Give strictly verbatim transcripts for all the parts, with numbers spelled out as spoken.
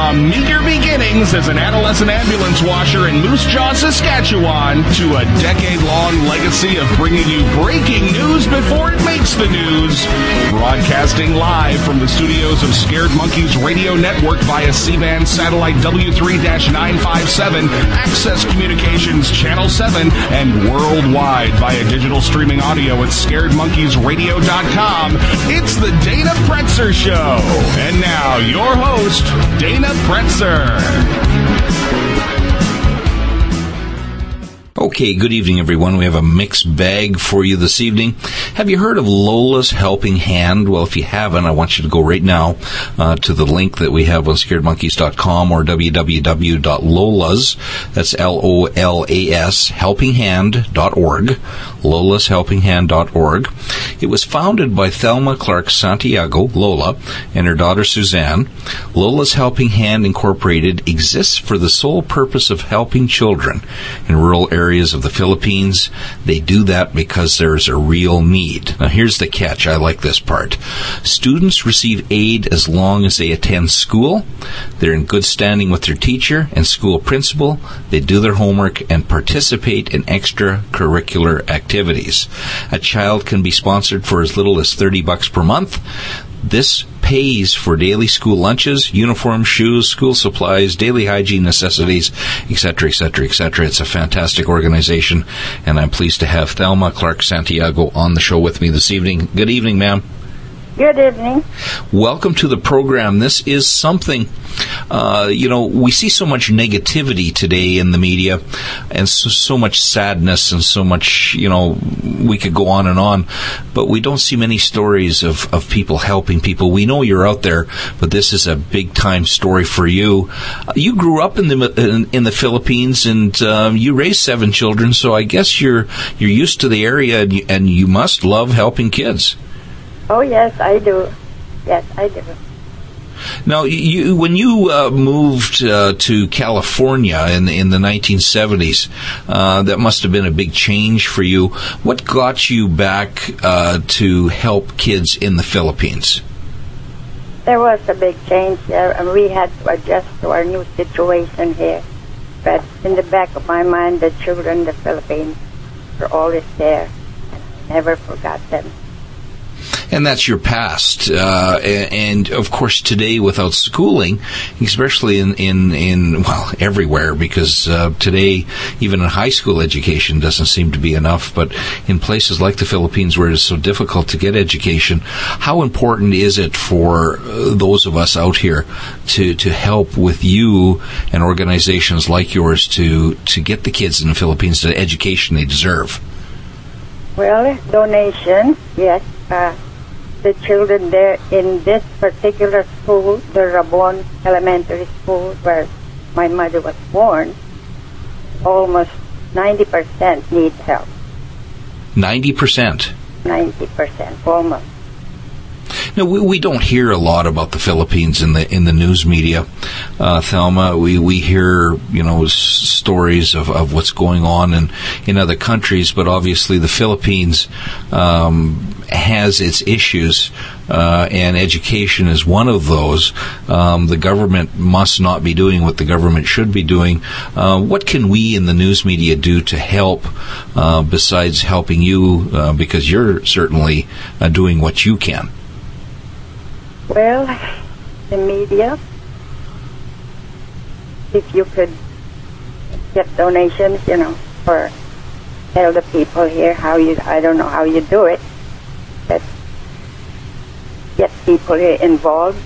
From meager beginnings as an adolescent ambulance washer in Moose Jaw, Saskatchewan, to a decade-long legacy of bringing you breaking news before it makes the news. Broadcasting live from the studios of Scared Monkeys Radio Network via C-band satellite W three nine five seven, Access Communications Channel seven, and worldwide via digital streaming audio at scared monkeys radio dot com. It's the Dana Pretzer Show. And now, your host, Dana Pretzer. Okay, good evening, everyone. We have a mixed bag for you this evening. Have you heard of Lola's Helping Hand? Well, if you haven't, I want you to go right now uh, to the link that we have on scared monkeys dot com or w w w dot lolas, that's L O L A S, helping hand dot org, lolas helping hand dot org. It was founded by Thelma Clark Santiago, Lola, and her daughter Suzanne. Lola's Helping Hand Incorporated exists for the sole purpose of helping children in rural areas of the Philippines. They do that because there's a real need. Now, here's the catch. I like this part. Students receive aid as long as they attend school. They're in good standing with their teacher and school principal. They do their homework and participate in extracurricular activities. A child can be sponsored for as little as thirty bucks per month. This pays for daily school lunches, uniforms, shoes, school supplies, daily hygiene necessities, et cetera, et cetera, et cetera. It's a fantastic organization, and I'm pleased to have Thelma Clark Santiago on the show with me this evening. Good evening, ma'am. Good evening. Welcome to the program. This is something, uh, you know, we see so much negativity today in the media and so, so much sadness and so much, you know, we could go on and on, but we don't see many stories of, of people helping people. We know you're out there, but this is a big-time story for you. Uh, you grew up in the in, in the Philippines, and um, you raised seven children, so I guess you're you're used to the area, and you, and you must love helping kids. Oh, yes, I do. Yes, I do. Now, you, when you uh, moved uh, to California in the, in the nineteen seventies, uh, that must have been a big change for you. What got you back uh, to help kids in the Philippines? There was a big change there, and we had to adjust to our new situation here. But in the back of my mind, the children in the Philippines were always there. I never forgot them. And that's your past. Uh, and, of course, today without schooling, especially in, in, in well, everywhere, because uh, today, even in high school education doesn't seem to be enough, but in places like the Philippines where it's so difficult to get education, how important is it for uh, those of us out here to, to help with you and organizations like yours to, to get the kids in the Philippines the education they deserve? Well, donation, yes. Uh, the children there in this particular school, the Rabon Elementary School, where my mother was born, almost ninety percent need help. ninety percent? ninety percent, almost. No, we, we don't hear a lot about the Philippines in the in the news media, uh, Thelma. We we hear you know s- stories of, of what's going on in, in other countries, but obviously the Philippines um, has its issues, uh, and education is one of those. Um, the government must not be doing what the government should be doing. Uh, what can we in the news media do to help, uh, besides helping you, uh, because you're certainly uh, doing what you can? Well, the media, if you could get donations, you know, for tell the people here how you, I don't know how you do it, but get people here involved.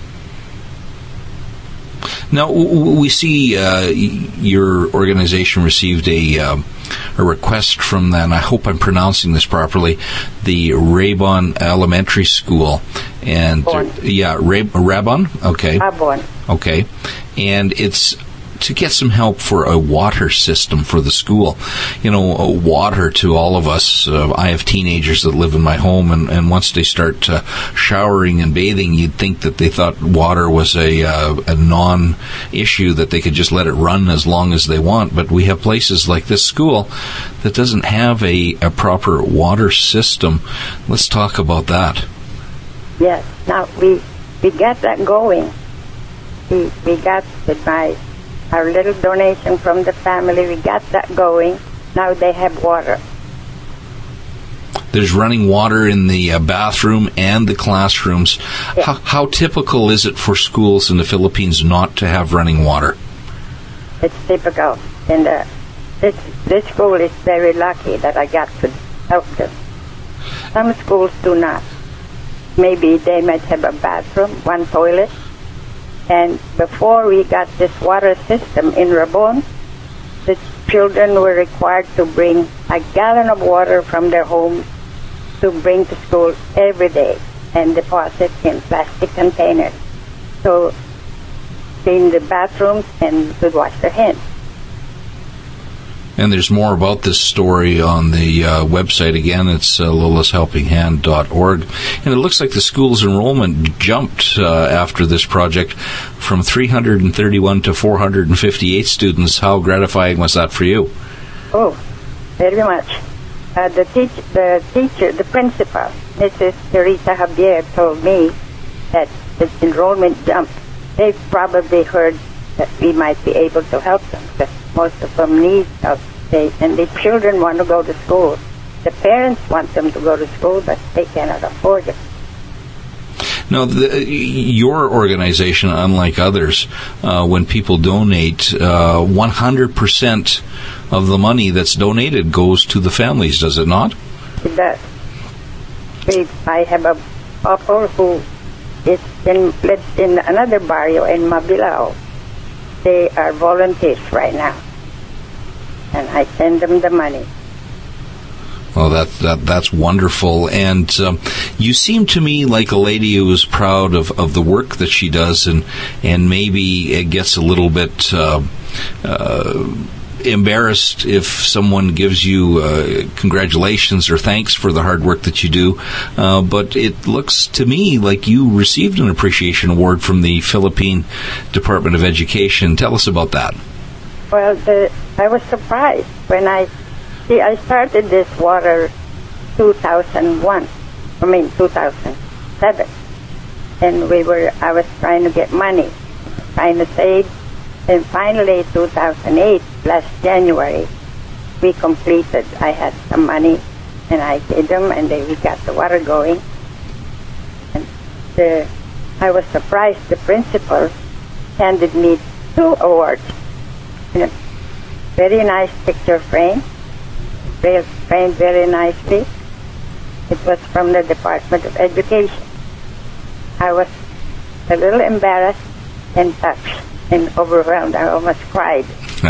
Now, we see uh, your organization received a uh, a request from, and I hope I'm pronouncing this properly, the Rabon Elementary School. And, uh, yeah, Rab- Rabon? Okay. Rabon. Okay. And it's to get some help for a water system for the school. You know, uh, water to all of us. Uh, I have teenagers that live in my home, and, and once they start uh, showering and bathing, you'd think that they thought water was a, uh, a non-issue, that they could just let it run as long as they want. But we have places like this school that doesn't have a, a proper water system. Let's talk about that. Yes. Now, we, we got that going. we, we got with my our little donation from the family. We got that going. Now they have water. There's running water in the uh, bathroom and the classrooms. Yes. How, how typical is it for schools in the Philippines not to have running water? It's typical. And uh, this, this school is very lucky that I got to help them. Some schools do not. Maybe they might have a bathroom, one toilet. And before we got this water system in Rabon, the children were required to bring a gallon of water from their homes to bring to school every day and deposit in plastic containers. So clean the bathrooms and to wash their hands. And there's more about this story on the uh, website. Again, it's uh, lolas helping hand dot org. And it looks like the school's enrollment jumped uh, after this project from three hundred thirty-one to four hundred fifty-eight students. How gratifying was that for you? Oh, very much. Uh, the, teach, the teacher, the principal, Missus Teresa Javier, told me that the enrollment jumped. They probably heard that we might be able to help them, because most of them need help. They, and the children want to go to school. The parents want them to go to school, but they cannot afford it. Now, the, your organization, unlike others, uh, when people donate, uh, one hundred percent of the money that's donated goes to the families, does it not? It does. We, I have a couple who is in, lives in another barrio in Mabilao. They are volunteers right now, and I send them the money. Well, that, that that's wonderful. And um, you seem to me like a lady who is proud of, of the work that she does, and and maybe it gets a little bit uh, uh, embarrassed if someone gives you uh, congratulations or thanks for the hard work that you do. Uh, but it looks to me like you received an appreciation award from the Philippine Department of Education. Tell us about that. Well, the, I was surprised when I see I started this water two thousand one. I mean two thousand seven, and we were. I was trying to get money, trying to save, and finally two thousand eight, last January, we completed. I had some money, and I paid them, and then we got the water going. And the I was surprised. The principal handed me two awards. In a very nice picture frame, very, framed very nicely. It was from the Department of Education. I was a little embarrassed and touched and overwhelmed. I almost cried.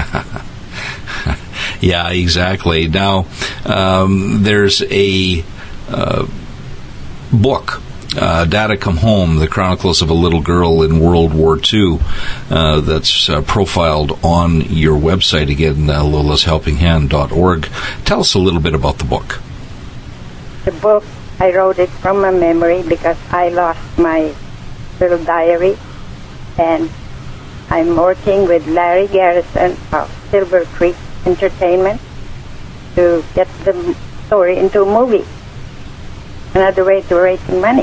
Yeah, exactly. Now, um, there's a uh, book, Uh, Dada Come Home, the Chronicles of a Little Girl in World War Two, uh, that's uh, profiled on your website, again, uh, lolas helping hand dot org. Tell us a little bit about the book. The book, I wrote it from my memory because I lost my little diary, and I'm working with Larry Garrison of Silver Creek Entertainment to get the story into a movie. Another way to raising money.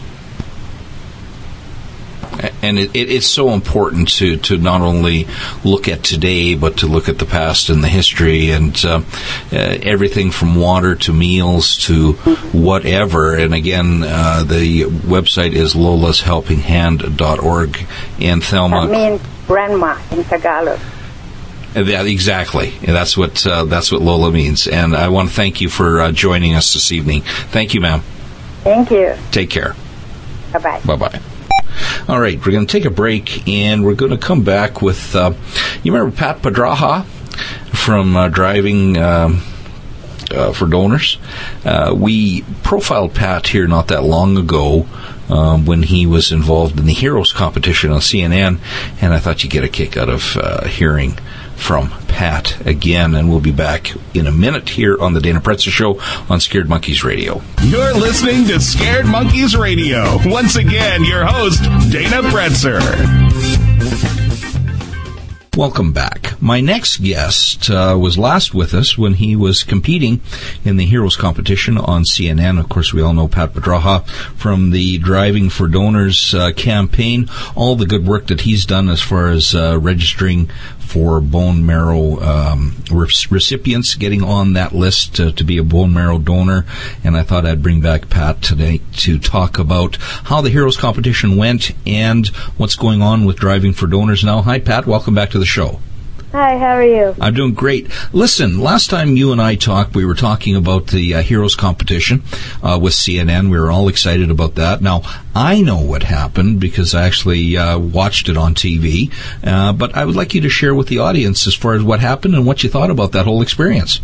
And it, it, it's so important to, to not only look at today, but to look at the past and the history and uh, uh, everything from water to meals to whatever. And again, uh, the website is lolas helping hand dot org. And Thelma, That means grandma in Tagalog. Yeah, exactly. That's what uh, that's what Lola means. And I want to thank you for uh, joining us this evening. Thank you, ma'am. Thank you. Take care. Bye-bye. Bye-bye. All right, we're going to take a break, and we're going to come back with, uh, you remember Pat Padraha from uh, Driving um, uh, for Donors? Uh, we profiled Pat here not that long ago um, when he was involved in the Heroes competition on C N N, and I thought you'd get a kick out of uh, hearing from Pat again, and we'll be back in a minute here on the Dana Pretzer Show on Scared Monkeys Radio. You're listening to Scared Monkeys Radio. Once again, your host, Dana Pretzer. Welcome back. My next guest uh, was last with us when he was competing in the Heroes competition on C N N. Of course, we all know Pat Pedraja from the Driving for Donors uh, campaign, all the good work that he's done as far as uh, registering for bone marrow um, recipients, getting on that list uh, to be a bone marrow donor. And I thought I'd bring back Pat today to talk about how the Heroes competition went and what's going on with Driving for Donors now. Hi, Pat. Welcome back to the show. Hi, how are you? I'm doing great. Listen, last time you and I talked, we were talking about the uh, Heroes competition uh, with C N N. We were all excited about that. Now, I know what happened because I actually uh, watched it on T V, uh, but I would like you to share with the audience as far as what happened and what you thought about that whole experience.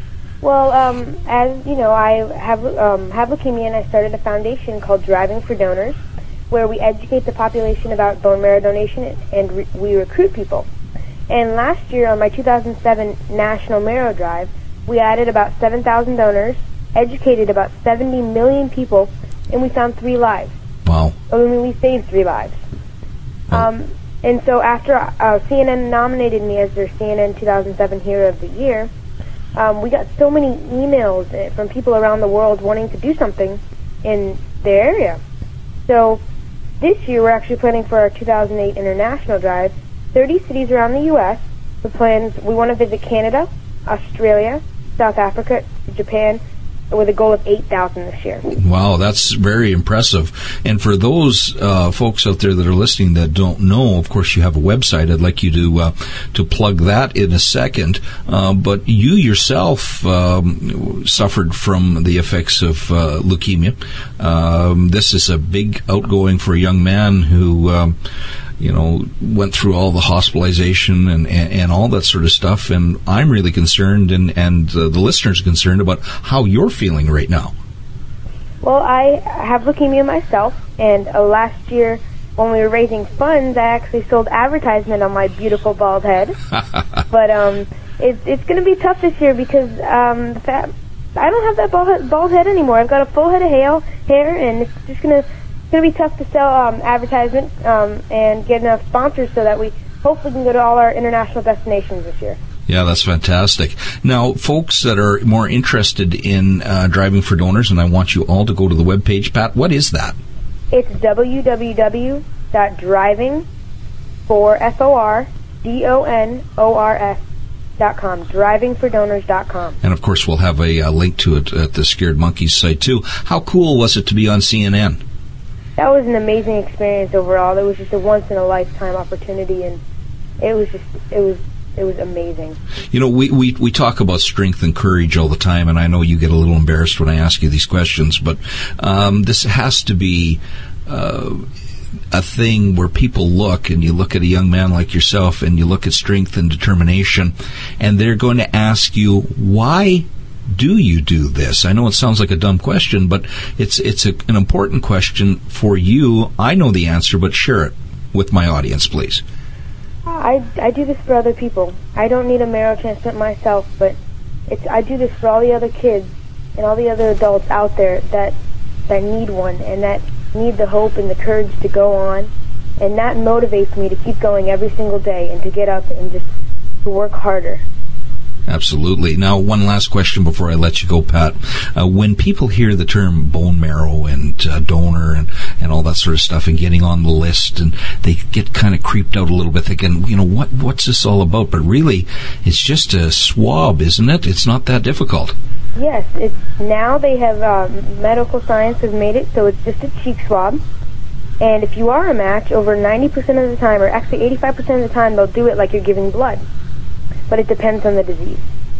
Well, um, as you know, I have um, have leukemia, and I started a foundation called Driving for Donors, where we educate the population about bone marrow donation, and re- we recruit people. And last year, on my two thousand seven National Marrow Drive, we added about seven thousand donors, educated about seventy million people, and we found three lives. Wow. I mean, we saved three lives. Wow. Um, and so after uh, C N N nominated me as their C N N two thousand seven Hero of the Year, um, we got so many emails from people around the world wanting to do something in their area. So this year, we're actually planning for our two thousand eight International Drive, thirty cities around the U S The plans, we want to visit Canada, Australia, South Africa, Japan, with a goal of eight thousand this year. Wow, that's very impressive. And for those uh, folks out there that are listening that don't know, of course, you have a website. I'd like you to uh, to plug that in a second. Uh, but you yourself um, suffered from the effects of uh, leukemia. Um, this is a big outgoing for a young man who... Um, you know, went through all the hospitalization and, and, and all that sort of stuff. And I'm really concerned, and, and uh, the listeners are concerned about how you're feeling right now. Well, I have leukemia myself, and uh, last year when we were raising funds, I actually sold advertisement on my beautiful bald head. But um, it's it's going to be tough this year because um, the fat, I don't have that bald head, bald head anymore. I've got a full head of hair, hair and it's just going to... It's going to be tough to sell um, advertisement um, and get enough sponsors so that we hopefully can go to all our international destinations this year. Yeah, that's fantastic. Now, folks that are more interested in uh, Driving for Donors, and I want you all to go to the webpage, Pat, what is that? It's w w w dot driving for F O R D O N O R S dot com, driving for donors dot com. And, of course, we'll have a, a link to it at the Scared Monkeys site, too. How cool was it to be on C N N? That was an amazing experience overall. It was just a once-in-a-lifetime opportunity, and it was just, it was, it was amazing. You know, we, we, we talk about strength and courage all the time, and I know you get a little embarrassed when I ask you these questions, but um, this has to be uh, a thing where people look, and you look at a young man like yourself, and you look at strength and determination, and they're going to ask you, why do you do this? I know it sounds like a dumb question, but it's it's a, an important question for you. I know the answer, but share it with my audience, please. I, I do this for other people. I don't need a marrow transplant myself, but it's I do this for all the other kids and all the other adults out there that that need one and that need the hope and the courage to go on. And that motivates me to keep going every single day and to get up and just to work harder. Absolutely. Now, one last question before I let you go, Pat. Uh, when people hear the term bone marrow and uh, donor and, and all that sort of stuff and getting on the list, and they get kind of creeped out a little bit thinking, you know, what what's this all about? But really, it's just a swab, isn't it? It's not that difficult. Yes. It's now they have, um, medical science has made it so it's just a cheek swab. And if you are a match, over ninety percent of the time, or actually eighty-five percent of the time, they'll do it like you're giving blood. But it depends on the disease.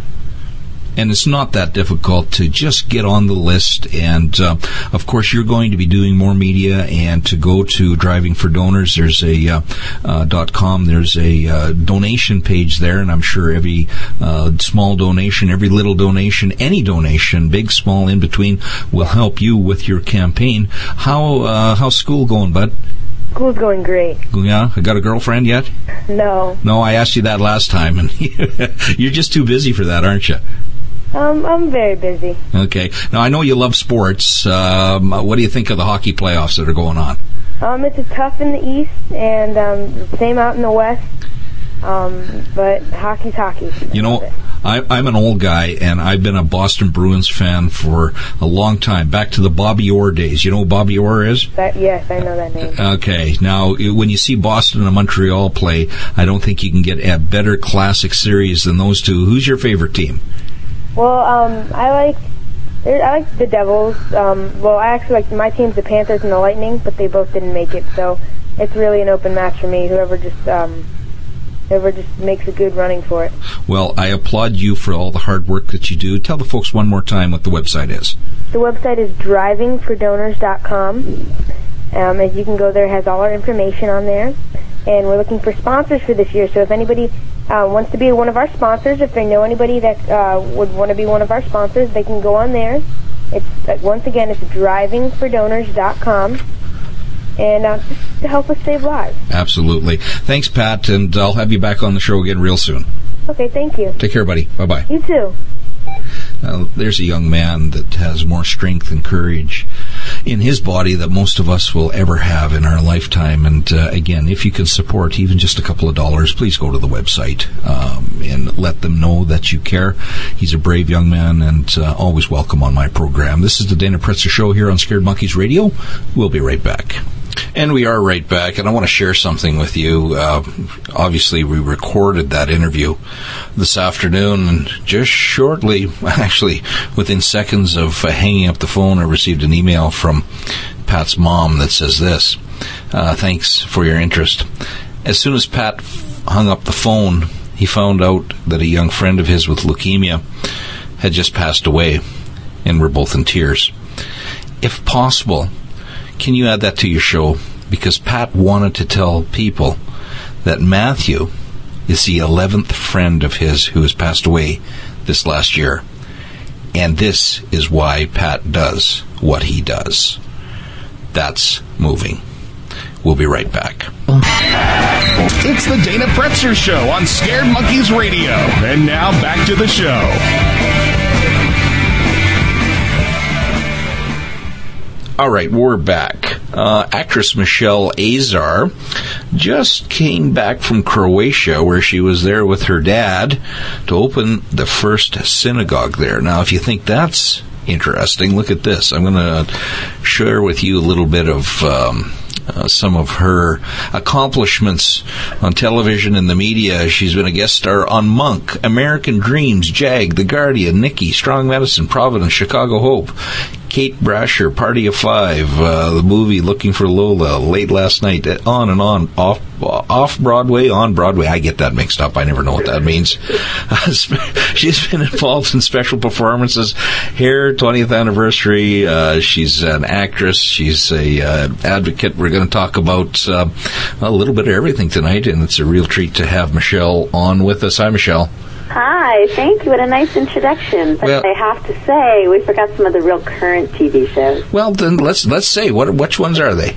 And it's not that difficult to just get on the list. And, uh, of course, you're going to be doing more media. And to go to Driving for Donors, there's a uh, uh, dot com. There's a uh, donation page there. And I'm sure every uh, small donation, every little donation, any donation, big, small, in between, will help you with your campaign. How uh, how's school going, bud? School's going great. Yeah? I got a girlfriend yet? No. No, I asked you that last time, and you're just too busy for that, aren't you? Um, I'm very busy. Okay. Now, I know you love sports. Um, what do you think of the hockey playoffs that are going on? Um, it's a tough in the East, and um, same out in the West. Um, but hockey's hockey. You know, I, I'm an old guy, and I've been a Boston Bruins fan for a long time, back to the Bobby Orr days. You know who Bobby Orr is? That, yes, I know that name. Okay. Now, when you see Boston and Montreal play, I don't think you can get a better classic series than those two. Who's your favorite team? Well, um, I like I like the Devils. Um, well, I actually like my team's the Panthers and the Lightning, but they both didn't make it, so it's really an open match for me. Whoever just um, whoever just makes a good running for it. Well, I applaud you for all the hard work that you do. Tell the folks one more time what the website is. The website is driving for donors dot com. Um, as you can go there, it has all our information on there. And we're looking for sponsors for this year, so if anybody uh, wants to be one of our sponsors, if they know anybody that uh, would want to be one of our sponsors, they can go on there. It's uh, once again, it's driving for donors dot com. And uh, just to help us save lives. Absolutely. Thanks, Pat, and I'll have you back on the show again real soon. Okay, thank you. Take care, buddy. Bye-bye. You too. Now, there's a young man that has more strength and courage in his body that most of us will ever have in our lifetime. And uh, again, if you can support even just a couple of dollars, please go to the website um, and let them know that you care. He's a brave young man and uh, always welcome on my program. This is the Dana Pretzer Show here on Scared Monkeys Radio. We'll be right back. And we are right back, and I want to share something with you. Uh, obviously, we recorded that interview this afternoon, and just shortly, actually, within seconds of uh, hanging up the phone, I received an email from Pat's mom that says this: uh, thanks for your interest. As soon as Pat hung up the phone, he found out that a young friend of his with leukemia had just passed away, and we're both in tears. If possible, can you add that to your show? Because Pat wanted to tell people that Matthew is the eleventh friend of his who has passed away this last year. And this is why Pat does what he does. That's moving. We'll be right back. It's the Dana Pretzer Show on Scared Monkeys Radio. And now back to the show. All right, we're back. Uh, actress Michelle Azar just came back from Croatia, where she was there with her dad to open the first synagogue there. Now, if you think that's interesting, look at this. I'm going to share with you a little bit of um, uh, some of her accomplishments on television and the media. She's been a guest star on Monk, American Dreams, Jag, The Guardian, Nikki, Strong Medicine, Providence, Chicago Hope, Kate Brasher, Party of Five, uh, the movie Looking for Lola, Late Last Night, on and on, off off Broadway, on Broadway. I get that mixed up. I never know what that means. Uh, she's been involved in special performances. Hair, twentieth anniversary. Uh, she's an actress. She's a uh, advocate. We're going to talk about uh, a little bit of everything tonight, and it's a real treat to have Michelle on with us. Hi, Michelle. Hi, thank you. What a nice introduction. But well, I have to say, we forgot some of the real current T V shows. Well, then let's let's say what which ones are they?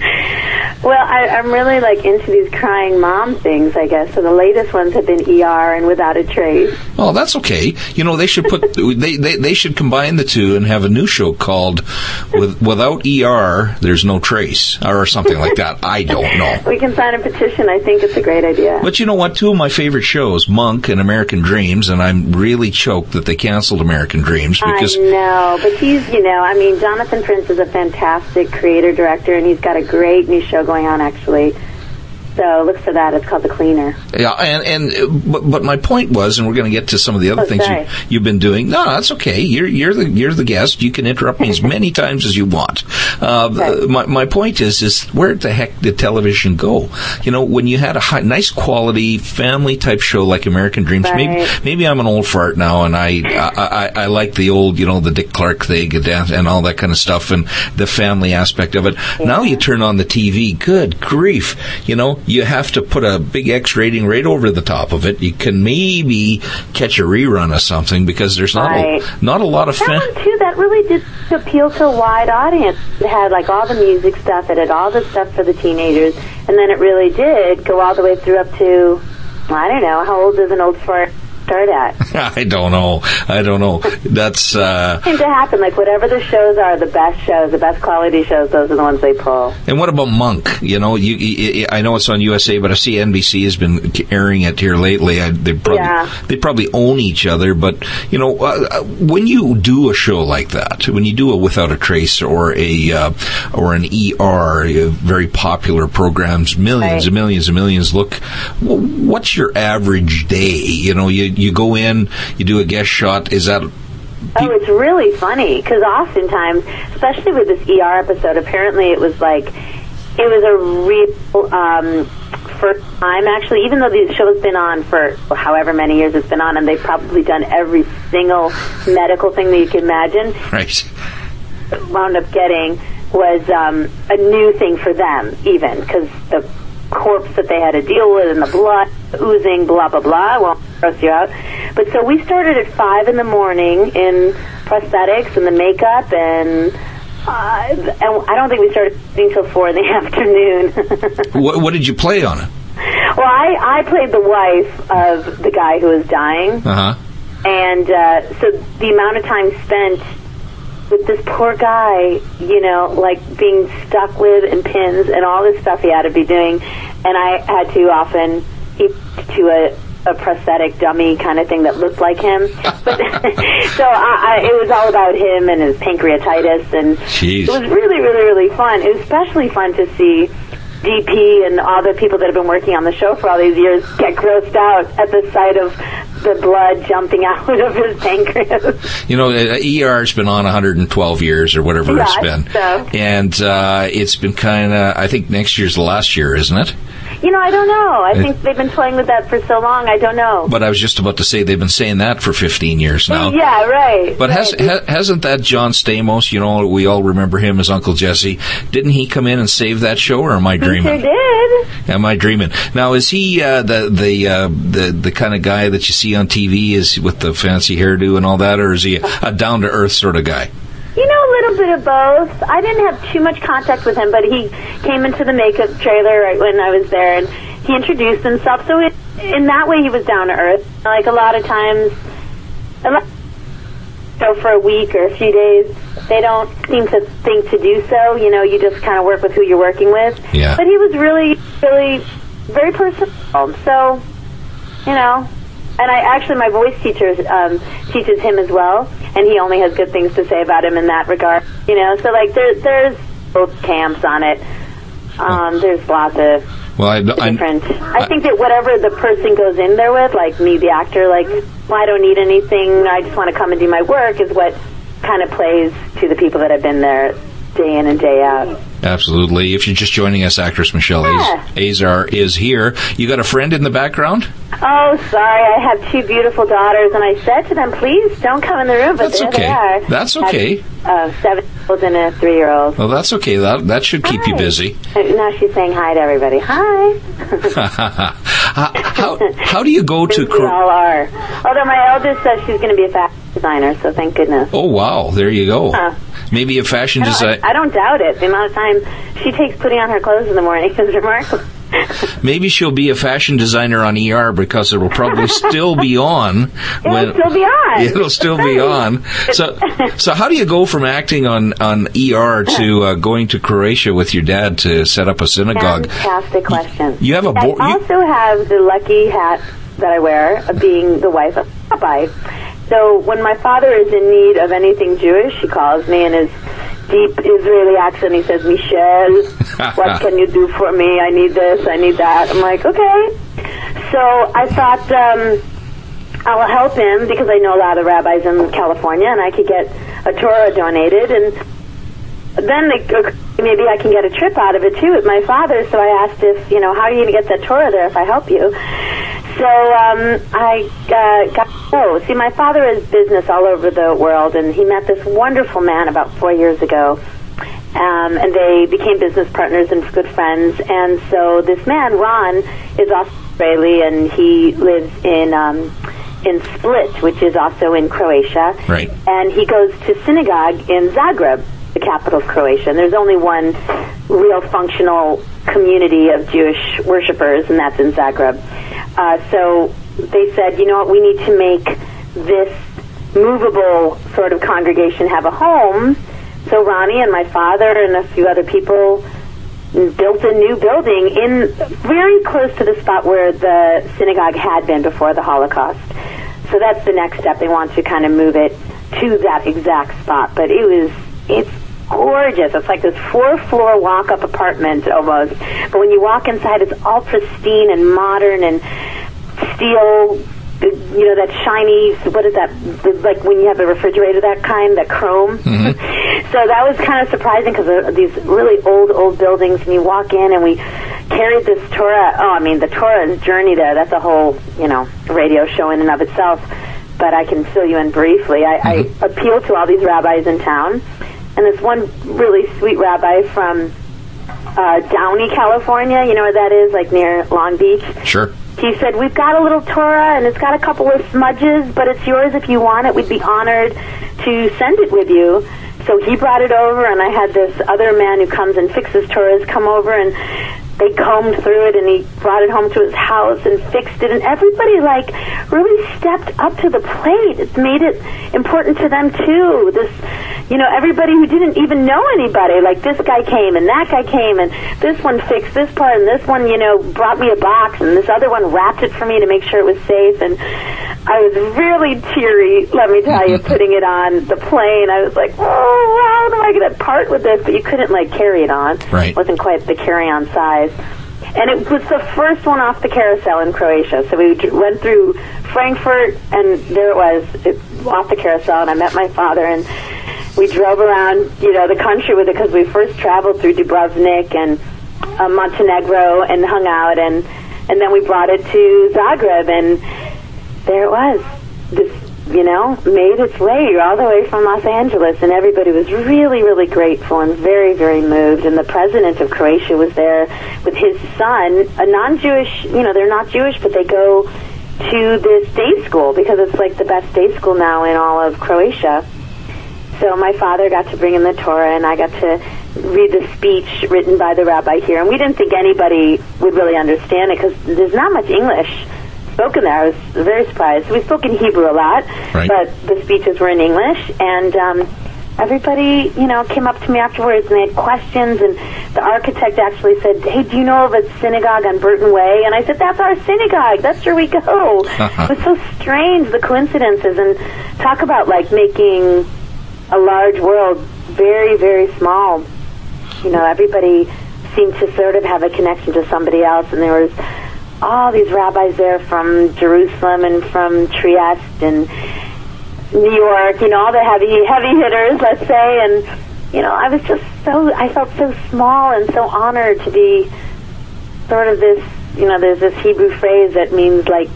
Well, I, I'm really like into these crying mom things, I guess. So the latest ones have been E R and Without a Trace. Oh, that's okay. You know, they should put they, they they should combine the two and have a new show called With, Without E R, There's No Trace, or something like that. I don't know. We can sign a petition. I think it's a great idea. But you know what? Two of my favorite shows, Monk and American Dreams, and I'm really choked that they canceled American Dreams because I know, but he's you know, I mean, Jonathan Prince is a fantastic creator director, and he's got a great new show going on actually. So look for that. It's called The Cleaner. Yeah, and and but, but my point was, and we're going to get to some of the other oh, things you, you've been doing. No, that's okay. You're you're the you're the guest. You can interrupt me as many times as you want. Uh, okay. My my point is is where the heck did television go? You know, when you had a high, nice quality family type show like American Dreams. Right. Maybe maybe I'm an old fart now, and I I, I I like the old, you know, the Dick Clark thing and, and all that kind of stuff, and the family aspect of it. Yeah. Now you turn on the T V. Good grief! You know. You have to put a big X rating right over the top of it. You can maybe catch a rerun of something because there's not right. a, not a lot of that fan. One too, that really did appeal to a wide audience. It had like all the music stuff. It had all the stuff for the teenagers, and then it really did go all the way through up to I don't know how old is an old fart. start at? I don't know. I don't know. That's uh, it seems to happen. Like whatever the shows are, the best shows, the best quality shows, those are the ones they pull. And what about Monk? You know, you, you, I know it's on U S A, but I see N B C has been airing it here lately. I, they probably yeah. they probably own each other, but you know, uh, when you do a show like that, when you do a Without a Trace or a uh, or an E R, uh, very popular programs, millions right. and millions and millions. Look, what's your average day? You know, you you go in, you do a guest shot. Is that? Oh, it's really funny because oftentimes, especially with this E R episode, apparently it was like, it was a real um, first time, actually, even though the show's been on for however many years it's been on, and they've probably done every single medical thing that you can imagine. Right. Wound up getting was um, a new thing for them, even, because the corpse that they had to deal with and the blood oozing, blah, blah, blah, won't gross you out. But so we started at five in the morning in prosthetics and the makeup, and, uh, and I don't think we started until four in the afternoon. what, what did you play on it? Well, I, I played the wife of the guy who was dying. Uh-huh. And uh, so the amount of time spent with this poor guy, you know, like being stuck with and pins and all this stuff he had to be doing, and I had to often eat to a, a prosthetic dummy kind of thing that looked like him. But so I, I, it was all about him and his pancreatitis, and Jeez. It was really, really, really fun. It was especially fun to see D P and all the people that have been working on the show for all these years get grossed out at the sight of the blood jumping out of his pancreas. You know, E R's been on one hundred twelve years or whatever yeah, it's been. So. And uh, it's been kind of, I think next year's the last year, isn't it? You know, I don't know. I think they've been toying with that for so long. I don't know. But I was just about to say they've been saying that for fifteen years now. Yeah, right. But right. Has, ha, hasn't that John Stamos, you know, we all remember him as Uncle Jesse, didn't he come in and save that show, or am I dreaming? He sure did. Am I dreaming? Now, is he uh, the the, uh, the the kind of guy that you see on T V is with the fancy hairdo and all that, or is he a, a down-to-earth sort of guy? You know, a little bit of both. I didn't have too much contact with him, but he came into the makeup trailer right when I was there, and he introduced himself. So it, in that way, he was down to earth. Like a lot of times, a lot, so for a week or a few days, they don't seem to think to do so. You know, you just kind of work with who you're working with. Yeah. But he was really, really very personal. So, you know. And I actually, my voice teacher um, teaches him as well, and he only has good things to say about him in that regard. You know, so like there, there's both camps on it. Um, there's lots of well, I, different. I, I think that whatever the person goes in there with, like me, the actor, like well, I don't need anything. I just want to come and do my work, is what kind of plays to the people that have been there day in and day out. Absolutely. If you're just joining us, actress Michelle yeah. Azar is here. You got a friend in the background? Oh, sorry. I have two beautiful daughters, and I said to them, please don't come in the room, but that's there okay. they are. That's okay. A seven-year-old and a three-year-old. Well, that's okay. That that should keep hi. you busy. Now she's saying hi to everybody. Hi. how, how, how do you go to... We all are. Although my eldest says she's going to be a fashion designer, so thank goodness. Oh, wow. There you go. Huh. Maybe a fashion I design... I, I don't doubt it. The amount of time she takes putting on her clothes in the morning is remarkable. Maybe she'll be a fashion designer on E R because it will probably still be on. It'll when, still be on. It'll still be on. So, so how do you go from acting on, on E R to uh, going to Croatia with your dad to set up a synagogue? Fantastic question. You have a bo- I also you- have the lucky hat that I wear of being the wife of a rabbi. So when my father is in need of anything Jewish, he calls me in his deep Israeli accent. He says, Michelle, what can you do for me? I need this, I need that. I'm like, okay. So I thought um, I'll help him because I know a lot of rabbis in California, and I could get a Torah donated. And then they, maybe I can get a trip out of it, too, with my father. So I asked if, you know, how are you going to get that Torah there if I help you? So um, I uh, got oh, see, my father has business all over the world, and he met this wonderful man about four years ago, um, and they became business partners and good friends. And so this man, Ron, is also Israeli, and he lives in um, in Split, which is also in Croatia. Right. And he goes to synagogue in Zagreb, the capital of Croatia. And there's only one real functional community of Jewish worshipers, and that's in Zagreb. Uh, so they said, you know what, we need to make this movable sort of congregation have a home. So Ronnie and my father and a few other people built a new building in very close to the spot where the synagogue had been before the Holocaust. So that's the next step. They want to kind of move it to that exact spot. But it was, it's gorgeous. It's like this four-floor walk-up apartment almost. But when you walk inside, it's all pristine and modern and steel, you know, that shiny, what is that, like when you have a refrigerator, that kind, that chrome. Mm-hmm. So that was kind of surprising because these really old, old buildings, and you walk in and we carried this Torah, oh, I mean, the Torah journey there, that's a whole, you know, radio show in and of itself, but I can fill you in briefly. I, mm-hmm. I appealed to all these rabbis in town, and this one really sweet rabbi from uh, Downey, California, you know where that is, like near Long Beach? Sure. He said, we've got a little Torah, and it's got a couple of smudges, but it's yours if you want it. We'd be honored to send it with you. So he brought it over, and I had this other man who comes and fixes Torahs come over, and they combed through it, and he brought it home to his house and fixed it, and everybody, like, really stepped up to the plate. It's made it important to them, too. This, you know, everybody who didn't even know anybody, like this guy came, and that guy came, and this one fixed this part, and this one, you know, brought me a box, and this other one wrapped it for me to make sure it was safe, and I was really teary, let me tell you, putting it on the plane. I was like, oh, how am I going to part with this? But you couldn't, like, carry it on. Right. It wasn't quite the carry-on size. And it was the first one off the carousel in Croatia. So we went through Frankfurt, and there it was, it, off the carousel, and I met my father, and we drove around, you know, the country with it, because we first traveled through Dubrovnik and uh, Montenegro and hung out, and, and then we brought it to Zagreb, and there it was. This, you know, made its way all the way from Los Angeles, and everybody was really, really grateful and very, very moved. And the president of Croatia was there with his son, a non-Jewish, you know, they're not Jewish, but they go to this day school because it's like the best day school now in all of Croatia. So my father got to bring in the Torah, and I got to read the speech written by the rabbi here. And we didn't think anybody would really understand it because there's not much English spoken there. I was very surprised. We spoke in Hebrew a lot, right. But the speeches were in English, and um, everybody, you know, came up to me afterwards, and they had questions, and the architect actually said, hey, do you know of a synagogue on Burton Way? And I said, that's our synagogue. That's where we go. Uh-huh. It was so strange, the coincidences, and talk about, like, making a large world very, very small. You know, everybody seemed to sort of have a connection to somebody else, and there was all these rabbis there from Jerusalem and from Trieste and New York, you know, all the heavy heavy hitters, let's say, and, you know, I was just so, I felt so small and so honored to be sort of this, you know, there's this Hebrew phrase that means, like,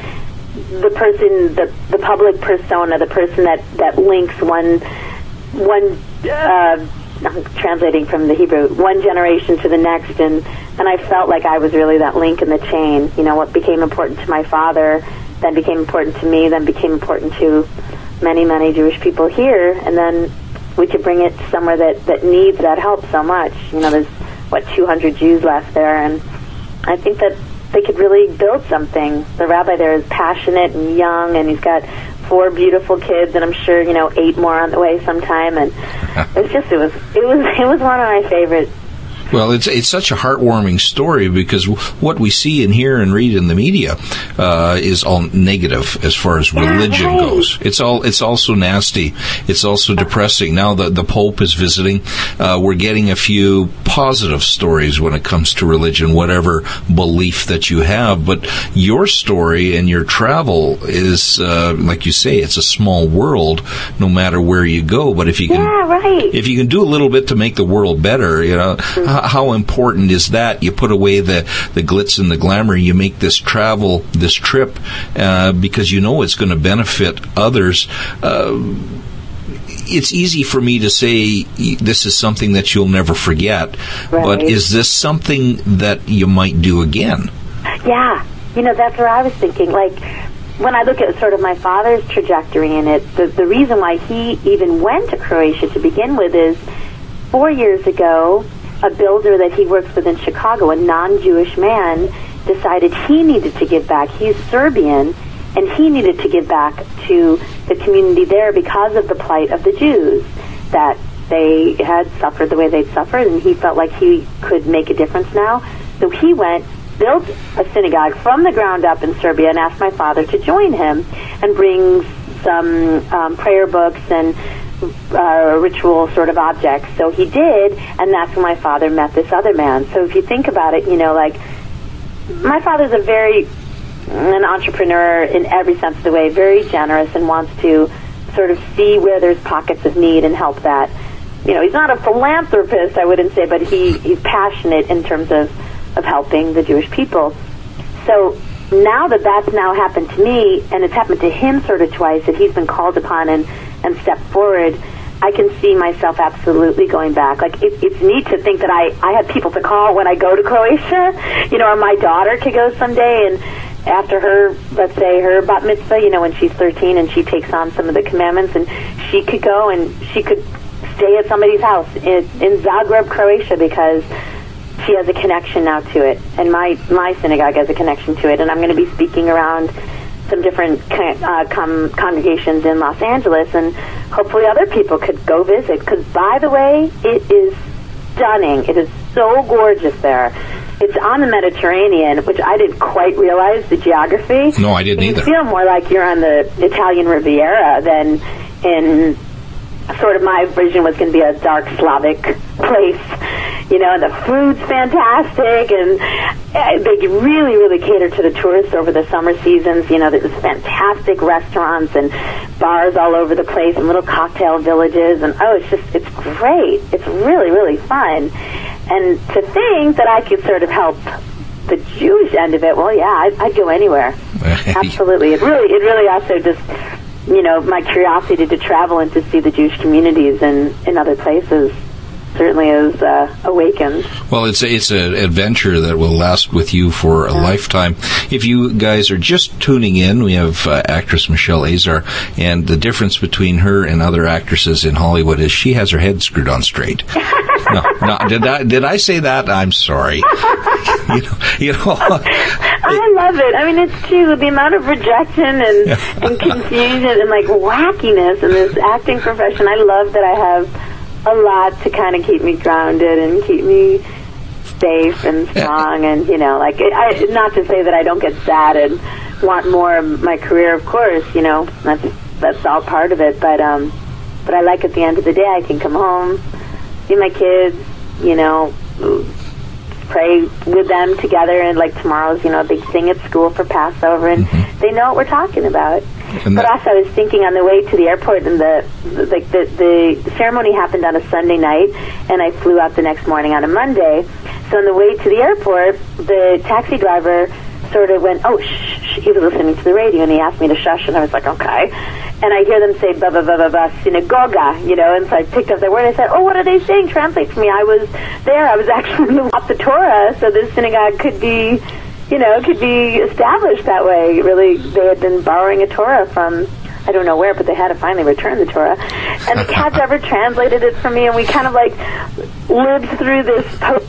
the person, the the public persona, the person that, that links one, one, uh, I'm translating from the Hebrew, one generation to the next, and, and I felt like I was really that link in the chain. You know, what became important to my father, then became important to me, then became important to many, many Jewish people here, and then we could bring it somewhere that, that needs that help so much. You know, there's, what, two hundred Jews left there, and I think that they could really build something. The rabbi there is passionate and young, and he's got four beautiful kids, and I'm sure, you know, eight more on the way sometime, and it was just, it was, it was, it was one of my favorites. Well, it's it's such a heartwarming story because what we see and hear and read in the media uh, is all negative as far as religion yeah, right. goes. It's all it's also nasty. It's also depressing. Now the the Pope is visiting. Uh, we're getting a few positive stories when it comes to religion, whatever belief that you have. But your story and your travel is, uh, like you say, it's a small world, no matter where you go. But if you can, yeah, right. if you can do a little bit to make the world better, you know. Mm-hmm. How important is that? You put away the, the glitz and the glamour. You make this travel, this trip, uh, because you know it's going to benefit others. Uh, it's easy for me to say this is something that you'll never forget, right. But is this something that you might do again? Yeah. You know, that's where I was thinking. Like, when I look at sort of my father's trajectory in it, the, the reason why he even went to Croatia to begin with is four years ago, a builder that he works with in Chicago, a non-Jewish man, decided he needed to give back. He's Serbian, and he needed to give back to the community there because of the plight of the Jews, that they had suffered the way they'd suffered, and he felt like he could make a difference now. So he went, built a synagogue from the ground up in Serbia, and asked my father to join him and bring some um, prayer books and uh, ritual sort of objects. So he did, and that's when my father met this other man. So if you think about it, you know, like, my father's a very, an entrepreneur in every sense of the way, very generous, and wants to sort of see where there's pockets of need and help that. You know, he's not a philanthropist, I wouldn't say, but he, he's passionate in terms of, of helping the Jewish people. So now that that's now happened to me, and it's happened to him sort of twice, that he's been called upon and, and stepped forward, I can see myself absolutely going back. Like, it, it's neat to think that I, I have people to call when I go to Croatia, you know, or my daughter could go someday, and after her, let's say, her bat mitzvah, you know, when she's thirteen and she takes on some of the commandments, and she could go and she could stay at somebody's house in, in Zagreb, Croatia, because she has a connection now to it, and my, my synagogue has a connection to it, and I'm going to be speaking around some different uh, com- congregations in Los Angeles, and hopefully other people could go visit, because, by the way, it is stunning. It is so gorgeous there. It's on the Mediterranean, which I didn't quite realize the geography. No, I didn't you either. You feel more like you're on the Italian Riviera than in sort of my vision was going to be a dark Slavic place. You know, and the food's fantastic, and they really, really cater to the tourists over the summer seasons. You know, there's fantastic restaurants and bars all over the place and little cocktail villages, and oh, it's just, it's great. It's really, really fun. And to think that I could sort of help the Jewish end of it, well, yeah, I'd, I'd go anywhere. Absolutely. It really, it really also just, you know, my curiosity to travel and to see the Jewish communities in, in other places certainly is uh, awakened. Well, it's a, it's an adventure that will last with you for a yeah. lifetime. If you guys are just tuning in, we have uh, actress Michelle Azar, and the difference between her and other actresses in Hollywood is she has her head screwed on straight. no, no, did I did I say that? I'm sorry. you know, you know. I love it. I mean, it's true. The amount of rejection and, and confusion and like wackiness in this acting profession. I love that I have a lot to kind of keep me grounded and keep me safe and strong, and you know, like I, not to say that I don't get sad and want more of my career. Of course, you know, that's that's all part of it. But um, but I like at the end of the day I can come home, see my kids, you know, pray with them together, and like tomorrow's, you know, a big thing at school for Passover, and mm-hmm. they know what we're talking about. And but also, I was thinking on the way to the airport, and the like the, the the ceremony happened on a Sunday night, and I flew out the next morning on a Monday. So on the way to the airport, the taxi driver sort of went, "Oh, shh, shh." He was listening to the radio, and he asked me to shush, and I was like, "Okay." And I hear them say, "Ba ba ba ba ba synagoga," you know, and so I picked up the word. I said, "Oh, what are they saying? Translate for me." I was there. I was actually off the Torah, so this synagogue could be, you know, could be established that way. Really, they had been borrowing a Torah from, I don't know where, but they had to finally return the Torah. And the cab driver translated it for me, and we kind of like lived through this post.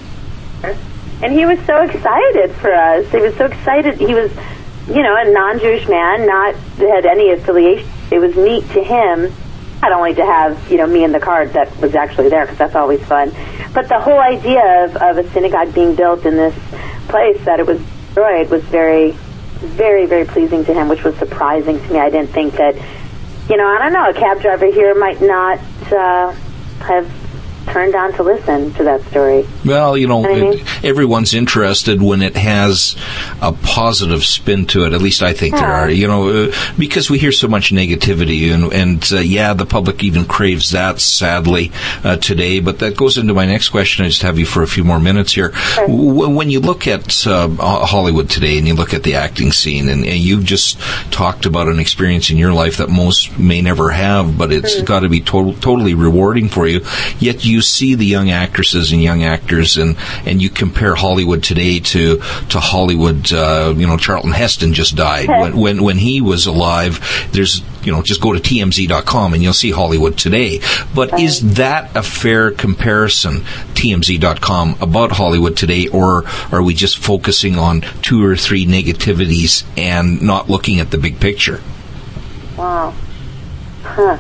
And he was so excited for us. He was so excited. He was, you know, a non-Jewish man, not had any affiliation. It was neat to him, not only to have, you know, me in the card that was actually there, because that's always fun, but the whole idea of, of a synagogue being built in this place that it was destroyed was very, very, very pleasing to him, which was surprising to me. I didn't think that, you know, I don't know, a cab driver here might not uh, have turned on to listen to that story. Well, you know, you know I mean? it, everyone's interested when it has a positive spin to it. At least I think yeah. there are, you know, uh, because we hear so much negativity, and, and uh, yeah, the public even craves that, sadly, uh, today. But that goes into my next question. I just have you for a few more minutes here. Sure. W- when you look at uh, Hollywood today, and you look at the acting scene, and, and you've just talked about an experience in your life that most may never have, but it's mm-hmm. got to be to- totally rewarding for you, yet you you see the young actresses and young actors, and, and you compare Hollywood today to to Hollywood. Uh, you know, Charlton Heston just died. When, when when he was alive, there's you know just go to T M Z dot com and you'll see Hollywood today. But right. Is that a fair comparison, T M Z dot com, about Hollywood today, or are we just focusing on two or three negativities and not looking at the big picture? Wow. Huh.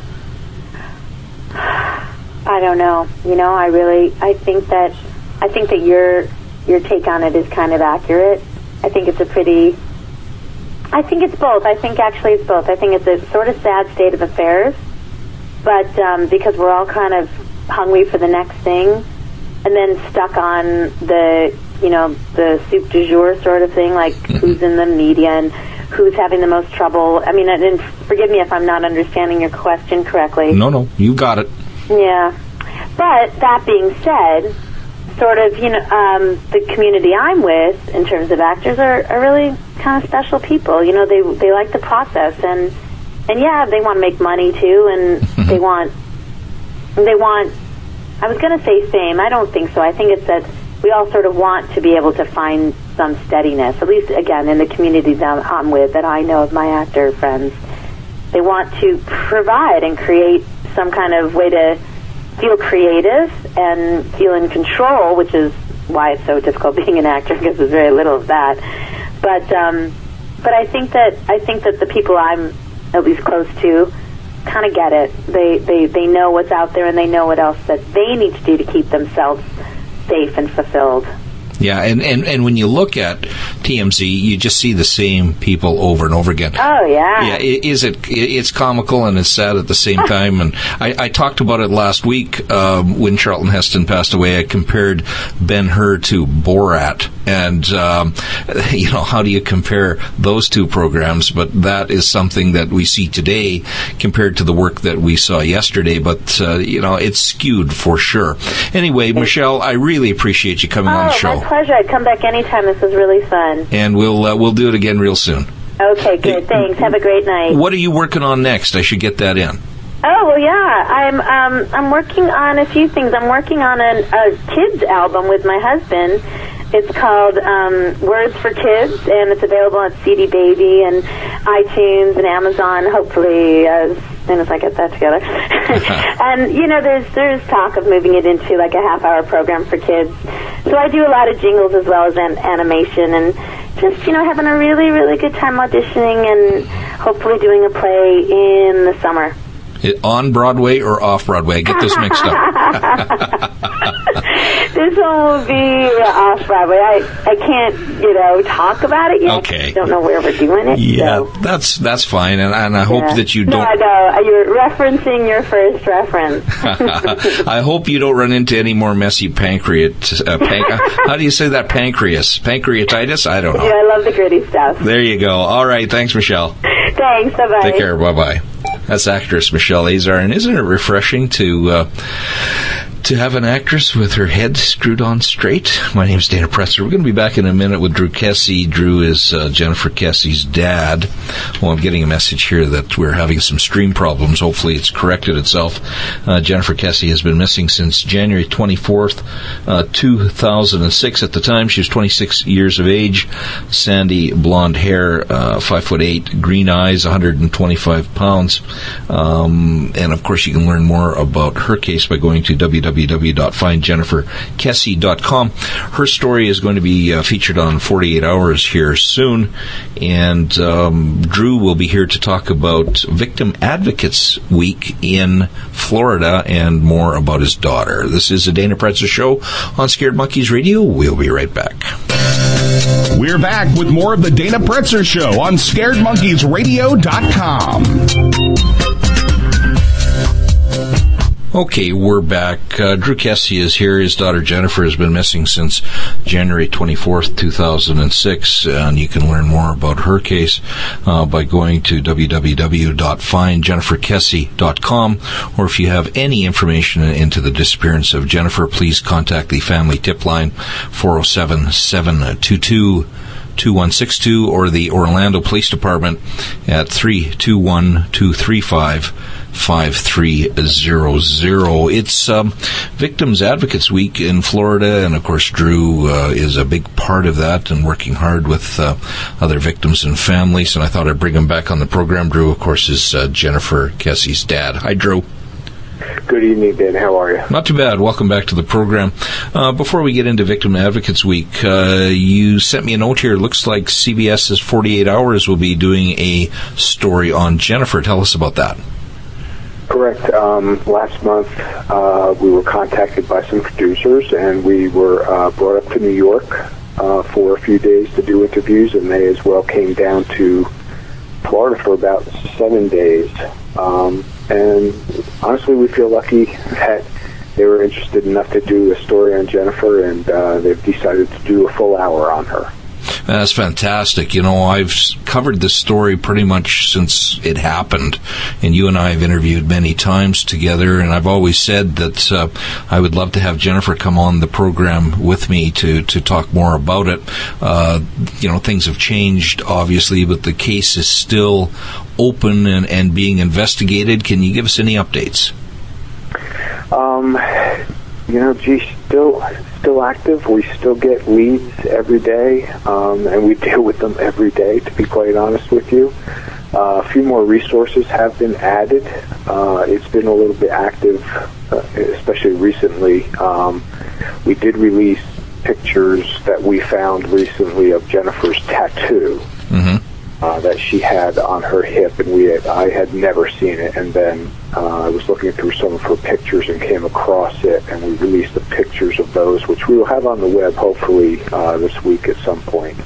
I don't know. You know, I really, I think that, I think that your, your take on it is kind of accurate. I think it's a pretty, I think it's both. I think actually it's both. I think it's a sort of sad state of affairs, but um, because we're all kind of hungry for the next thing, and then stuck on the, you know, the soup du jour sort of thing, like who's in the media and who's having the most trouble. I mean, and forgive me if I'm not understanding your question correctly. No, no, you got it. Yeah. But that being said, sort of, you know, um, the community I'm with in terms of actors are, are really kind of special people. You know, they they like the process, and and yeah, they want to make money too, and they want they want. I was going to say fame. I don't think so. I think it's that we all sort of want to be able to find some steadiness. At least, again, in the community that I'm with, that I know of my actor friends, they want to provide and create some kind of way to feel creative and feel in control, which is why it's so difficult being an actor, because there's very little of that. But um, but I think that I think that the people I'm at least close to kind of get it. They, they they know what's out there, and they know what else that they need to do to keep themselves safe and fulfilled. Yeah, and, and, and when you look at T M Z, you just see the same people over and over again. Oh, yeah. Yeah, is it? It's comical and it's sad at the same time. And I, I talked about it last week um, when Charlton Heston passed away. I compared Ben-Hur to Borat. And, um, you know, how do you compare those two programs? But that is something that we see today compared to the work that we saw yesterday. But, uh, you know, it's skewed for sure. Anyway, Michelle, I really appreciate you coming oh, on the show. My pleasure. I'd come back anytime. This was really fun. And we'll uh, we'll do it again real soon. Okay, good. Hey, thanks. Have a great night. What are you working on next? I should get that in. Oh, well, yeah. I'm um, I'm working on a few things. I'm working on an, a kids album with my husband. It's called um, Words for Kids, and it's available on C D Baby and iTunes and Amazon, hopefully, as soon as I get that together. And, you know, there's there's talk of moving it into, like, a half-hour program for kids. So I do a lot of jingles as well as an animation, and just, you know, having a really, really good time auditioning and hopefully doing a play in the summer. It, on Broadway or off Broadway? I get this mixed up. This one will be off Broadway. I, I can't, you know, talk about it yet. Okay. I don't know where we're doing it. Yeah, so. that's that's fine, and, and I hope yeah. that you no, don't... No, no, you're referencing your first reference. I hope you don't run into any more messy pancreas. Uh, pan- how do you say that? Pancreas? Pancreatitis? I don't know. Yeah, I love the gritty stuff. There you go. All right, thanks, Michelle. Thanks, bye-bye. Take care, bye-bye. That's actress Michelle Azar, and isn't it refreshing to uh, to have an actress with her head screwed on straight? My name's Dana Presser. We're going to be back in a minute with Drew Kesse. Drew is uh, Jennifer Kesse's dad. Well, I'm getting a message here that we're having some stream problems. Hopefully it's corrected itself. Uh, Jennifer Kesse has been missing since January twenty-fourth, uh, two thousand six. At the time, she was twenty-six years of age, sandy blonde hair, uh, five foot eight, green eyes, one hundred twenty-five pounds. Um, and, of course, you can learn more about her case by going to w w w dot find jennifer kesse dot com. Her story is going to be uh, featured on forty-eight hours here soon, and um, Drew will be here to talk about Victim Advocates Week in Florida and more about his daughter. This is the Dana Pretzer Show on Scared Monkeys Radio. We'll be right back. We're back with more of the Dana Pretzer Show on scared monkeys radio dot com. Okay, we're back. Uh, Drew Kesse is here. His daughter Jennifer has been missing since January twenty-fourth, two thousand six, and you can learn more about her case uh, by going to w w w dot find jennifer kesse dot com, or if you have any information into the disappearance of Jennifer, please contact the Family Tip Line, four oh seven, seven two two, two one six two or the Orlando Police Department at three two one, two three five, five three zero zero. It's um, Victims Advocates Week in Florida, and of course Drew uh, is a big part of that and working hard with uh, other victims and families, and I thought I'd bring him back on the program. Drew, of course, is uh, Jennifer Kessie's dad. Hi, Drew. Good evening, Ben. How are you? Not too bad. Welcome back to the program. Uh, before we get into Victim Advocates Week, uh, you sent me a note here. It looks like CBS's forty-eight hours will be doing a story on Jennifer. Tell us about that. Correct. Um, last month, uh, we were contacted by some producers, and we were uh, brought up to New York uh, for a few days to do interviews, and they as well came down to Florida for about seven days. Um, and honestly, we feel lucky that they were interested enough to do a story on Jennifer, and uh, they've decided to do a full hour on her. That's fantastic. You know, I've covered this story pretty much since it happened, and you and I have interviewed many times together, and I've always said that uh, I would love to have Jennifer come on the program with me to, to talk more about it. Uh, you know, things have changed, obviously, but the case is still open and, and being investigated. Can you give us any updates? Um... You know, geez, still still active. We still get leads every day, um, and we deal with them every day, to be quite honest with you. Uh, a few more resources have been added. Uh, it's been a little bit active, uh, especially recently. Um, we did release pictures that we found recently of Jennifer's tattoo. Mm-hmm. Uh, that she had on her hip, and we had, I had never seen it, and then uh, I was looking through some of her pictures and came across it, and we released the pictures of those, which we will have on the web hopefully uh, this week at some point.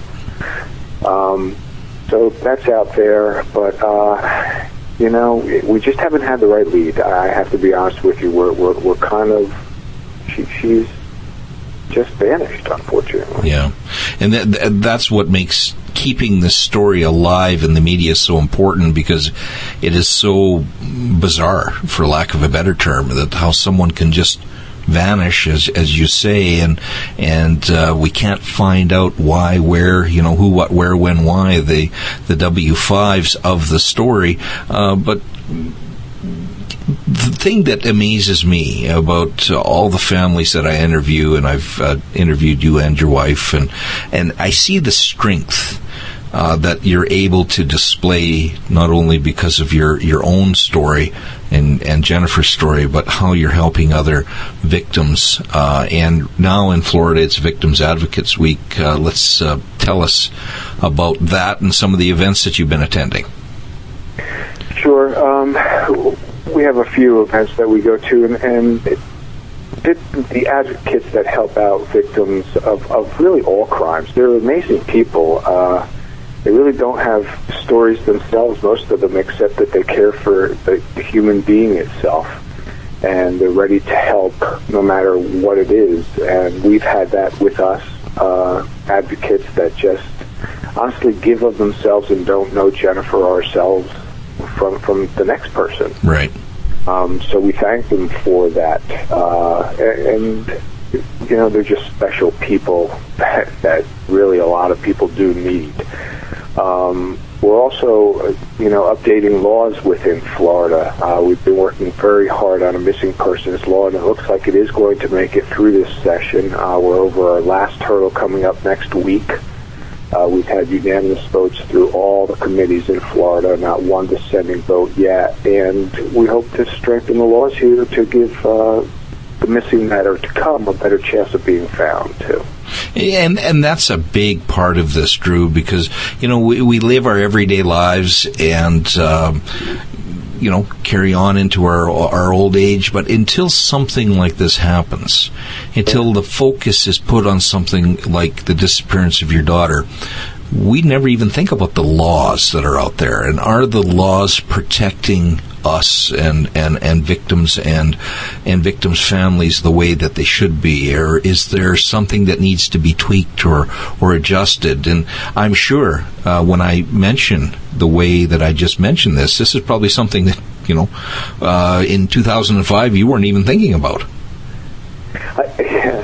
Um, so that's out there, but uh, you know, we just haven't had the right lead. I have to be honest with you. We're we're, we're kind of she, she's just vanished, unfortunately. Yeah, and that, that's what makes keeping this story alive in the media so important, because it is so bizarre, for lack of a better term, that how someone can just vanish, as as you say, and and uh, we can't find out why, where, you know, who, what, where, when, why, the the W fives of the story, uh, but the thing that amazes me about uh, all the families that I interview, and I've uh, interviewed you and your wife, and and I see the strength uh, that you're able to display, not only because of your, your own story and, and Jennifer's story, but how you're helping other victims. Uh, and now in Florida, it's Victims Advocates Week. Uh, let's uh, tell us about that and some of the events that you've been attending. Sure. Um, we have a few events that we go to, and, and it, it, the advocates that help out victims of, of really all crimes, they're amazing people. Uh, they really don't have stories themselves, most of them, except that they care for the, the human being itself, and they're ready to help no matter what it is. And we've had that with us, uh, advocates that just honestly give of themselves and don't know Jennifer ourselves from from the next person. Right. Um, so we thank them for that. Uh, and, you know, they're just special people that, that really a lot of people do need. Um, we're also, you know, updating laws within Florida. Uh, we've been working very hard on a missing persons law, and it looks like it is going to make it through this session. Uh, we're over our last hurdle coming up next week. Uh, we've had unanimous votes through all the committees in Florida, not one dissenting vote yet, and we hope to strengthen the laws here to give uh, the missing that are to come a better chance of being found, too. And and that's a big part of this, Drew, because, you know, we, we live our everyday lives and, um, you know, carry on into our our old age, but until something like this happens, until the focus is put on something like the disappearance of your daughter, we never even think about the laws that are out there. And are the laws protecting us and, and, and victims and and victims' families the way that they should be? Or is there something that needs to be tweaked or, or adjusted? And I'm sure uh, when I mention the way that I just mentioned this, this is probably something that, you know, uh, in two thousand five you weren't even thinking about. Uh,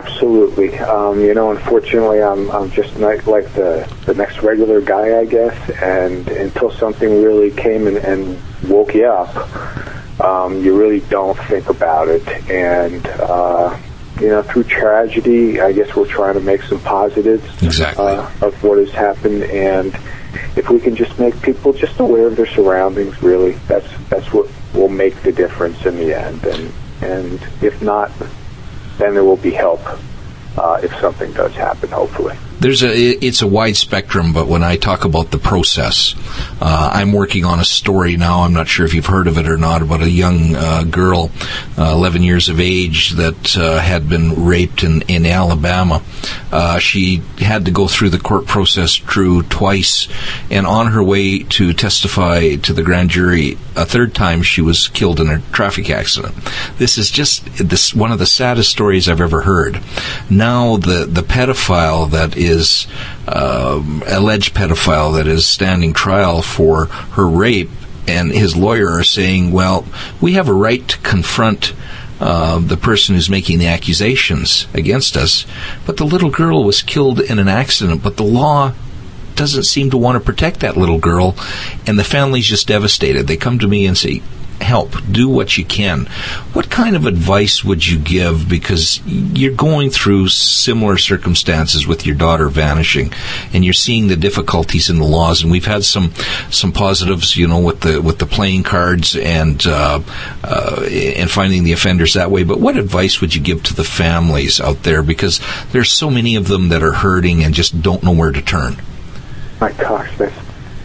absolutely. Um, you know, unfortunately, I'm I'm just not like the the next regular guy, I guess. And until something really came and, and woke you up, um, you really don't think about it. And uh, you know, through tragedy, I guess we're trying to make some positives exactly. uh, of what has happened. And if we can just make people just aware of their surroundings, really, that's that's what will make the difference in the end. And and if not, then there will be help uh, if something does happen, hopefully. There's a, it's a wide spectrum, but when I talk about the process, uh, I'm working on a story now, I'm not sure if you've heard of it or not, about a young uh, girl, uh, eleven years of age, that uh, had been raped in, in Alabama. Uh, she had to go through the court process, Drew, twice, and on her way to testify to the grand jury a third time, she was killed in a traffic accident. This is just this one of the saddest stories I've ever heard. Now the, the pedophile that is is um, alleged pedophile that is standing trial for her rape, and his lawyer are saying, well, we have a right to confront uh, the person who's making the accusations against us, but the little girl was killed in an accident, but the law doesn't seem to want to protect that little girl, and the family's just devastated. They come to me and say, help, do what you can. What kind of advice would you give? Because you're going through similar circumstances with your daughter vanishing, and you're seeing the difficulties in the laws. And we've had some some positives, you know, with the with the playing cards and uh, uh, and finding the offenders that way. But what advice would you give to the families out there? Because there's so many of them that are hurting and just don't know where to turn. My gosh, that's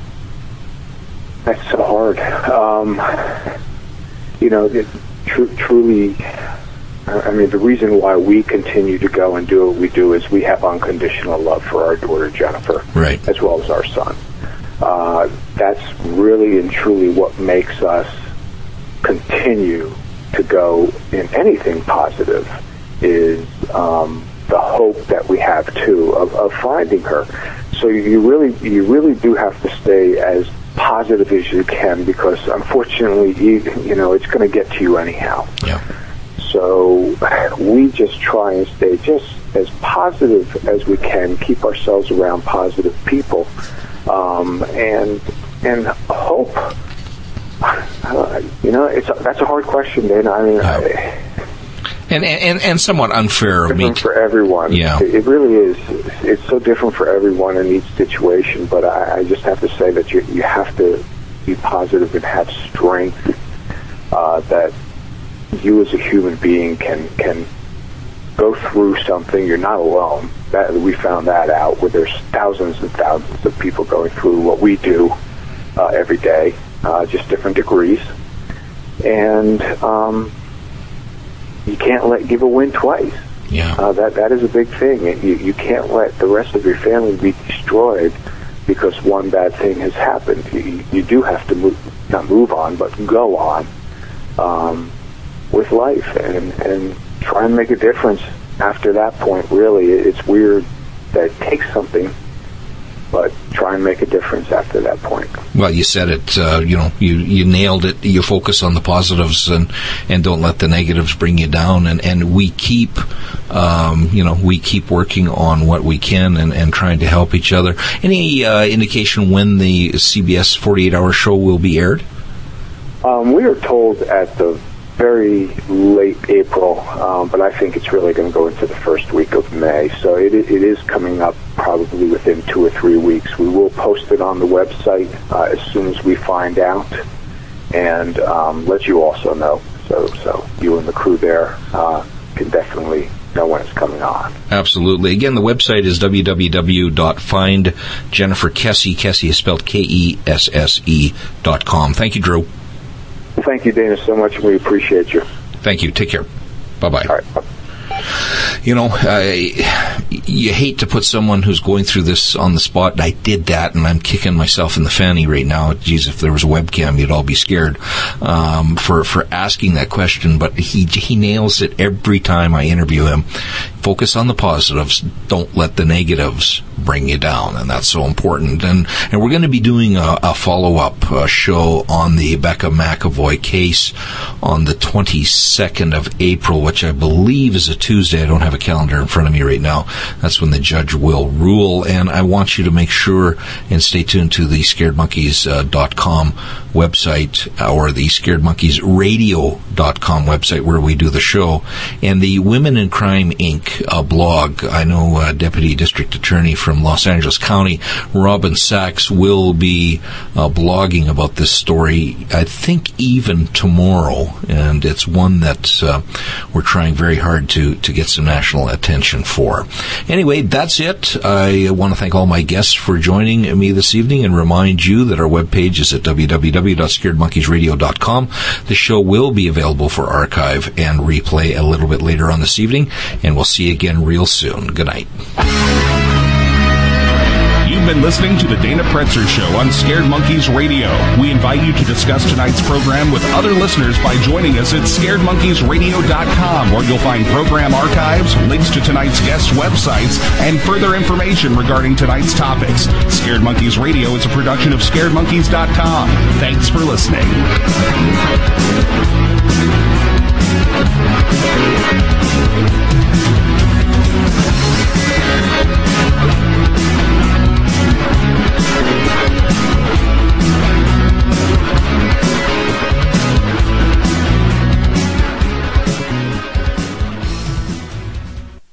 that's so hard. Um, you know, it, tr- truly, I mean, the reason why we continue to go and do what we do is we have unconditional love for our daughter, Jennifer, right, as well as our son. Uh, that's really and truly what makes us continue to go in anything positive, is um, the hope that we have, too, of, of finding her. So you really, you really do have to stay as positive as you can, because unfortunately, you, you know, it's going to get to you anyhow. Yeah. So we just try and stay just as positive as we can, keep ourselves around positive people, um, and and hope. Uh, you know, it's a, that's a hard question, Dana. I mean, yeah. I, and, and and somewhat unfair. Different I mean, for everyone. Yeah. It, it really is. It's so different for everyone in each situation. But I, I just have to say that you you have to be positive and have strength. Uh, that you as a human being can can go through something. You're not alone. That we found that out. Where there's thousands and thousands of people going through what we do uh, every day, uh, just different degrees, and. Um, You can't let give a win twice. Yeah, uh, that that is a big thing. You you can't let the rest of your family be destroyed because one bad thing has happened. You, you do have to move, not move on, but go on um, with life and and try and make a difference. After that point, really, it's weird that it takes something, but try and make a difference after that point. Well, you said it. Uh, you know, you, you nailed it. You focus on the positives and, and don't let the negatives bring you down. And, and we keep, um, you know, we keep working on what we can and, and trying to help each other. Any uh, indication when the C B S forty-eight hour show will be aired? Um, we are told at the very late April, um, but I think it's really going to go into the first week of May. So it, it is coming up probably within two or three weeks. We will post it on the website uh, as soon as we find out, and um, let you also know. So, so you and the crew there uh, can definitely know when it's coming on. Absolutely. Again, the website is w w w dot find jennifer kesse. Kesse is spelled K E S S E dot com. Thank you, Drew. Thank you, Dana, so much, and we appreciate you. Thank you. Take care. Bye-bye. All right. Bye. You know, uh, you hate to put someone who's going through this on the spot, and I did that, and I'm kicking myself in the fanny right now. Geez, if there was a webcam, you'd all be scared um, for, for asking that question, but he he nails it every time I interview him. Focus on the positives. Don't let the negatives bring you down, and that's so important. And and we're going to be doing a, a follow-up uh, show on the Becca McAvoy case on the twenty-second of April, which I believe is a Tuesday. I don't have have a calendar in front of me right now. That's when the judge will rule, and I want you to make sure and stay tuned to the scared monkeys dot com website or the scared monkeys radio dot com website where we do the show, and the Women in Crime Incorporated uh, blog. I know uh, Deputy District Attorney from Los Angeles County, Robin Sachs, will be uh, blogging about this story, I think even tomorrow, and it's one that uh, we're trying very hard to, to get some national attention for. Anyway, that's it. I want to thank all my guests for joining me this evening and remind you that our webpage is at w w w dot scared monkeys radio dot com. The show will be available for archive and replay a little bit later on this evening, and we'll see you again real soon. Good night. You've been listening to the Dana Pretzer Show on Scared Monkeys Radio. We invite you to discuss tonight's program with other listeners by joining us at scared monkeys radio dot com, where you'll find program archives, links to tonight's guest websites, and further information regarding tonight's topics. Scared Monkeys Radio is a production of scared monkeys dot com. Thanks for listening.